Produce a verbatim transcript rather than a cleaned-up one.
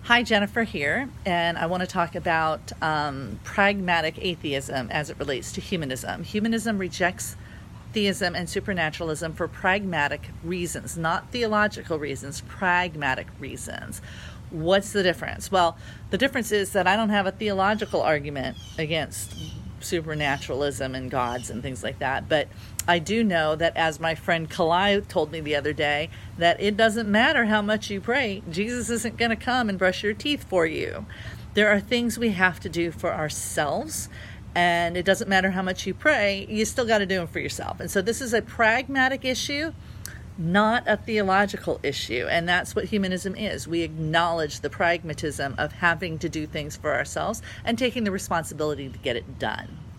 Hi, Jennifer here, and I want to talk about um, pragmatic atheism as it relates to humanism. Humanism rejects theism and supernaturalism for pragmatic reasons, not theological reasons, pragmatic reasons. What's the difference? Well, the difference is that I don't have a theological argument against supernaturalism and gods and things like that, but I do know that, as my friend Kalai told me the other day, that it doesn't matter how much you pray, Jesus isn't going to come and brush your teeth for you. There are things we have to do for ourselves, and it doesn't matter how much you pray, you still got to do them for yourself. And so this is a pragmatic issue, not a theological issue, and that's what humanism is. We acknowledge the pragmatism of having to do things for ourselves and taking the responsibility to get it done.